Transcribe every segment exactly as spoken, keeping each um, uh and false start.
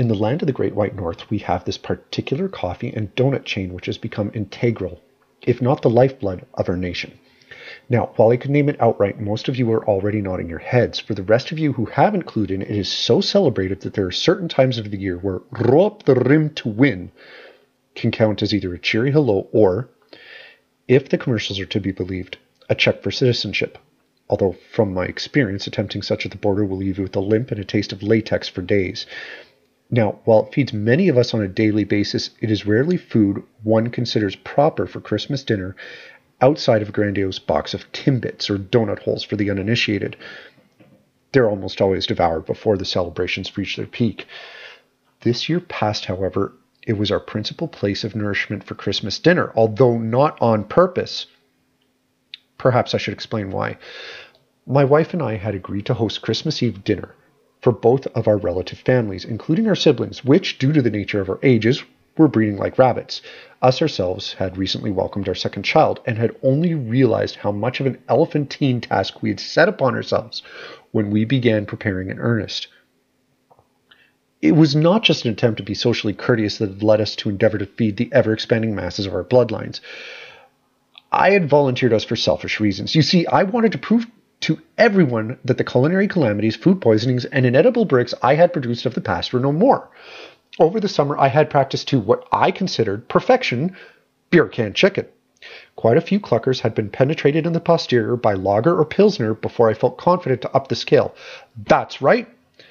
In the land of the Great White North, we have this particular coffee and donut chain which has become integral, if not the lifeblood, of our nation. Now, while I could name it outright, most of you are already nodding your heads. For the rest of you who haven't clued in, it is so celebrated that there are certain times of the year where roll up the rim to win can count as either a cheery hello or, if the commercials are to be believed, a check for citizenship. Although, from my experience, attempting such at the border will leave you with a limp and a taste of latex for days. Now, while it feeds many of us on a daily basis, it is rarely food one considers proper for Christmas dinner outside of a grandiose box of Timbits or donut holes for the uninitiated. They're almost always devoured before the celebrations reach their peak. This year past, however, it was our principal place of nourishment for Christmas dinner, although not on purpose. Perhaps I should explain why. My wife and I had agreed to host Christmas Eve dinner for both of our relative families, including our siblings, which, due to the nature of our ages, were breeding like rabbits. Us ourselves had recently welcomed our second child and had only realized how much of an elephantine task we had set upon ourselves when we began preparing in earnest. It was not just an attempt to be socially courteous that had led us to endeavor to feed the ever-expanding masses of our bloodlines. I had volunteered us for selfish reasons. You see, I wanted to prove to everyone that the culinary calamities, food poisonings, and inedible bricks I had produced of the past were no more. Over the summer, I had practiced to what I considered perfection, beer can chicken. Quite a few cluckers had been penetrated in the posterior by lager or pilsner before I felt confident to up the scale. That's right.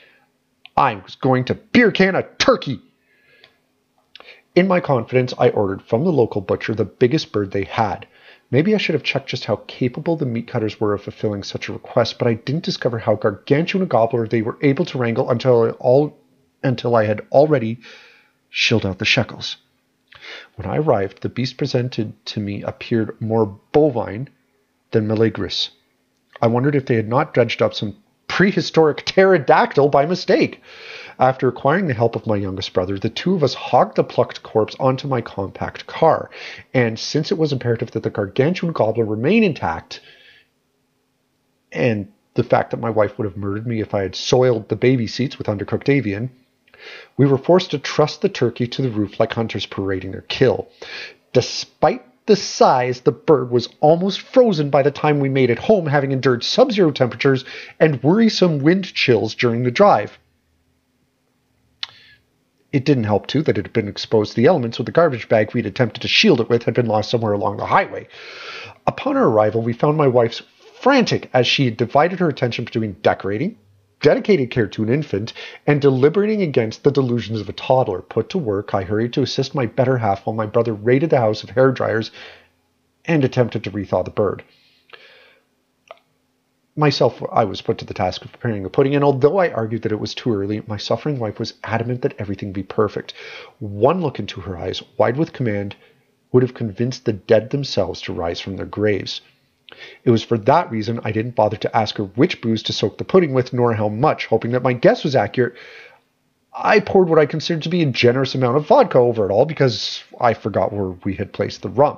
I was going to beer can a turkey. In my confidence, I ordered from the local butcher the biggest bird they had. Maybe I should have checked just how capable the meat cutters were of fulfilling such a request, but I didn't discover how gargantuan a gobbler they were able to wrangle until I, all, until I had already shilled out the shekels. When I arrived, the beast presented to me appeared more bovine than meleagrous. I wondered if they had not dredged up some prehistoric pterodactyl by mistake. After acquiring the help of my youngest brother, the two of us hogged the plucked corpse onto my compact car, and since it was imperative that the gargantuan gobbler remain intact, and the fact that my wife would have murdered me if I had soiled the baby seats with undercooked avian, we were forced to truss the turkey to the roof like hunters parading their kill. Despite the size, the bird was almost frozen by the time we made it home, having endured sub-zero temperatures and worrisome wind chills during the drive. It didn't help, too, that it had been exposed to the elements with the garbage bag we'd attempted to shield it with had been lost somewhere along the highway. Upon our arrival, we found my wife frantic as she had divided her attention between decorating, dedicated care to an infant, and deliberating against the delusions of a toddler. Put to work, I hurried to assist my better half while my brother raided the house of hair dryers and attempted to rethaw the bird. Myself, I was put to the task of preparing the pudding, and although I argued that it was too early, my suffering wife was adamant that everything be perfect. One look into her eyes, wide with command, would have convinced the dead themselves to rise from their graves. It was for that reason I didn't bother to ask her which booze to soak the pudding with, nor how much, hoping that my guess was accurate. I poured what I considered to be a generous amount of vodka over it all, because I forgot where we had placed the rum.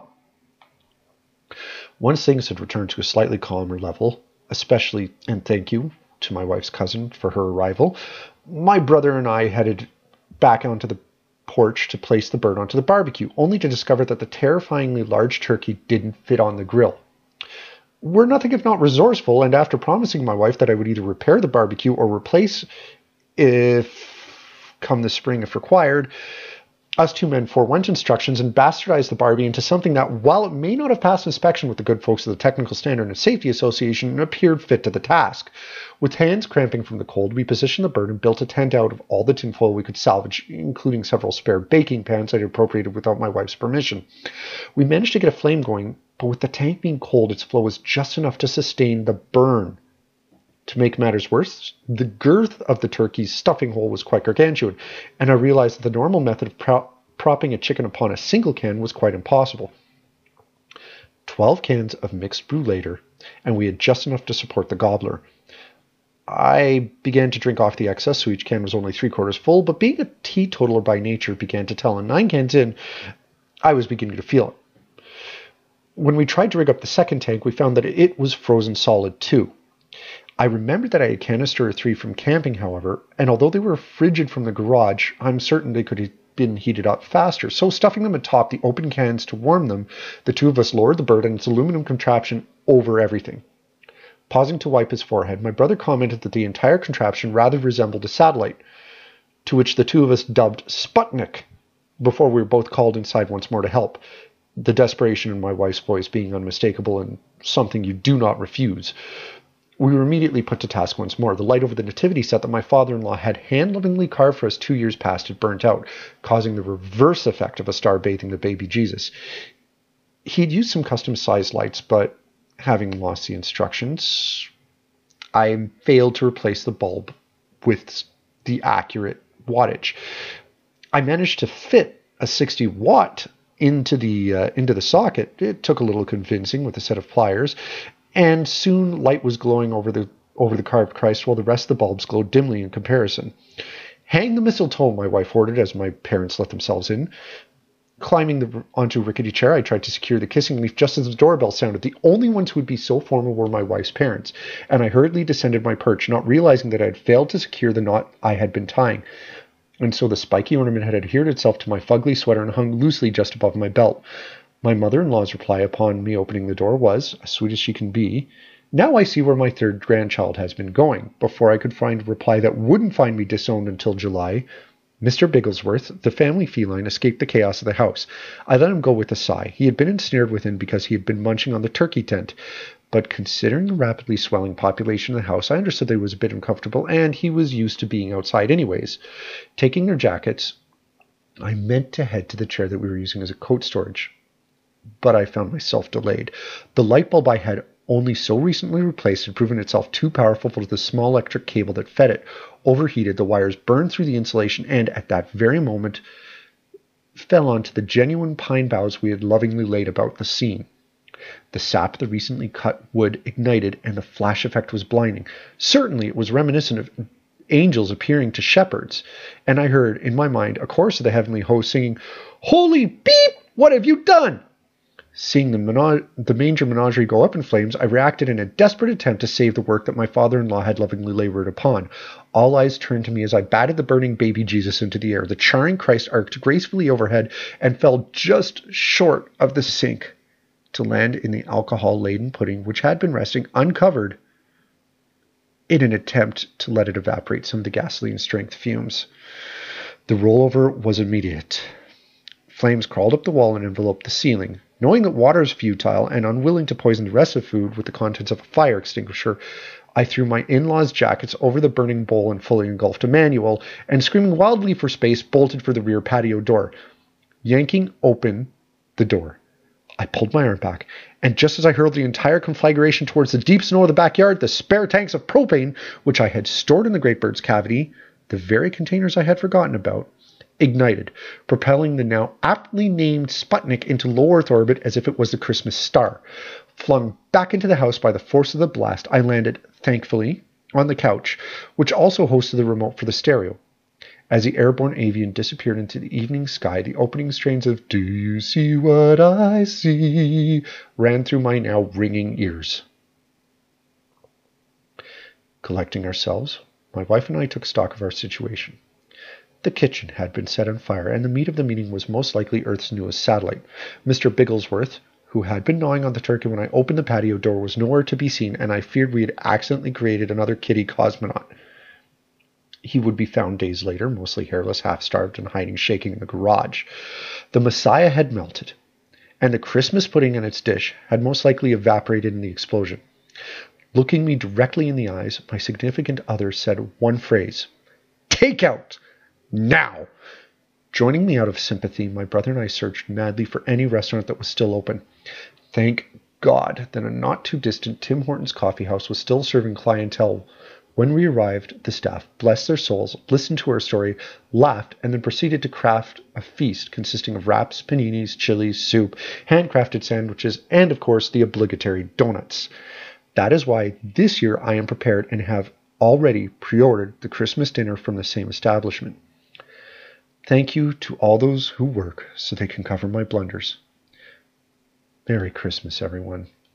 Once things had returned to a slightly calmer level, especially, and thank you to my wife's cousin for her arrival, my brother and I headed back onto the porch to place the bird onto the barbecue, only to discover that the terrifyingly large turkey didn't fit on the grill. We're nothing if not resourceful, and after promising my wife that I would either repair the barbecue or replace if come the spring if required, us two men forewent instructions and bastardized the Barbie into something that, while it may not have passed inspection with the good folks of the Technical Standard and Safety Association, appeared fit to the task. With hands cramping from the cold, we positioned the bird and built a tent out of all the tinfoil we could salvage, including several spare baking pans I had appropriated without my wife's permission. We managed to get a flame going, but with the tank being cold, its flow was just enough to sustain the burn. To make matters worse, the girth of the turkey's stuffing hole was quite gargantuan, and I realized that the normal method of pro- propping a chicken upon a single can was quite impossible. Twelve cans of mixed brew later, and we had just enough to support the gobbler. I began to drink off the excess, so each can was only three quarters full, but being a teetotaler by nature began to tell, and nine cans in, I was beginning to feel it. When we tried to rig up the second tank, we found that it was frozen solid too. I remembered that I had a canister or three from camping, however, and although they were frigid from the garage, I'm certain they could have been heated up faster. So stuffing them atop the open cans to warm them, the two of us lowered the bird and its aluminum contraption over everything. Pausing to wipe his forehead, my brother commented that the entire contraption rather resembled a satellite, to which the two of us dubbed Sputnik, before we were both called inside once more to help, the desperation in my wife's voice being unmistakable and something you do not refuse. We were immediately put to task once more. The light over the nativity set that my father-in-law had hand-lovingly carved for us two years past had burnt out, causing the reverse effect of a star bathing the baby Jesus. He'd used some custom-sized lights, but having lost the instructions, I failed to replace the bulb with the accurate wattage. I managed to fit a sixty watt into the uh, into the socket. It took a little convincing with a set of pliers, and soon light was glowing over the over the carved Christ, while the rest of the bulbs glowed dimly in comparison. "Hang the mistletoe," my wife ordered as my parents let themselves in. Climbing the, onto a rickety chair, I tried to secure the kissing leaf just as the doorbell sounded. The only ones who would be so formal were my wife's parents, and I hurriedly descended my perch, not realizing that I had failed to secure the knot I had been tying. And so the spiky ornament had adhered itself to my fugly sweater and hung loosely just above my belt. My mother-in-law's reply upon me opening the door was, as sweet as she can be, "Now I see where my third grandchild has been going." Before I could find a reply that wouldn't find me disowned until July, Mister Bigglesworth, the family feline, escaped the chaos of the house. I let him go with a sigh. He had been ensnared within because he had been munching on the turkey tent. But considering the rapidly swelling population of the house, I understood that he was a bit uncomfortable, and he was used to being outside anyways. Taking their jackets, I meant to head to the chair that we were using as a coat storage. But I found myself delayed. The light bulb I had only so recently replaced had proven itself too powerful for the small electric cable that fed it. Overheated, the wires burned through the insulation, and at that very moment fell onto the genuine pine boughs we had lovingly laid about the scene. The sap of the recently cut wood ignited, and the flash effect was blinding. Certainly it was reminiscent of angels appearing to shepherds, and I heard, in my mind, a chorus of the heavenly host singing, "Holy beep! What have you done?" Seeing the, menage- the manger menagerie go up in flames, I reacted in a desperate attempt to save the work that my father-in-law had lovingly labored upon. All eyes turned to me as I batted the burning baby Jesus into the air. The charring Christ arced gracefully overhead and fell just short of the sink to land in the alcohol-laden pudding, which had been resting uncovered in an attempt to let it evaporate some of the gasoline-strength fumes. The rollover was immediate. Flames crawled up the wall and enveloped the ceiling. Knowing that water is futile and unwilling to poison the rest of food with the contents of a fire extinguisher, I threw my in-laws' jackets over the burning bowl and fully engulfed Emmanuel, and screaming wildly for space, bolted for the rear patio door. Yanking open the door, I pulled my arm back, and just as I hurled the entire conflagration towards the deep snow of the backyard, the spare tanks of propane, which I had stored in the great bird's cavity, the very containers I had forgotten about, ignited, propelling the now aptly named Sputnik into low Earth orbit as if it was the Christmas star. Flung back into the house by the force of the blast, I landed, thankfully, on the couch, which also hosted the remote for the stereo. As the airborne avian disappeared into the evening sky, the opening strains of "Do You See What I See" ran through my now ringing ears. Collecting ourselves, my wife and I took stock of our situation. The kitchen had been set on fire, and the meat of the meeting was most likely Earth's newest satellite. Mister Bigglesworth, who had been gnawing on the turkey when I opened the patio door, was nowhere to be seen, and I feared we had accidentally created another kitty cosmonaut. He would be found days later, mostly hairless, half-starved, and hiding shaking in the garage. The Messiah had melted, and the Christmas pudding in its dish had most likely evaporated in the explosion. Looking me directly in the eyes, my significant other said one phrase: "Take out! Now!" Joining me out of sympathy, my brother and I searched madly for any restaurant that was still open. Thank God that a not-too-distant Tim Hortons coffee house was still serving clientele. When we arrived, the staff, bless their souls, listened to our story, laughed, and then proceeded to craft a feast consisting of wraps, paninis, chilies, soup, handcrafted sandwiches, and, of course, the obligatory donuts. That is why this year I am prepared and have already pre-ordered the Christmas dinner from the same establishment. Thank you to all those who work so they can cover my blunders. Merry Christmas, everyone.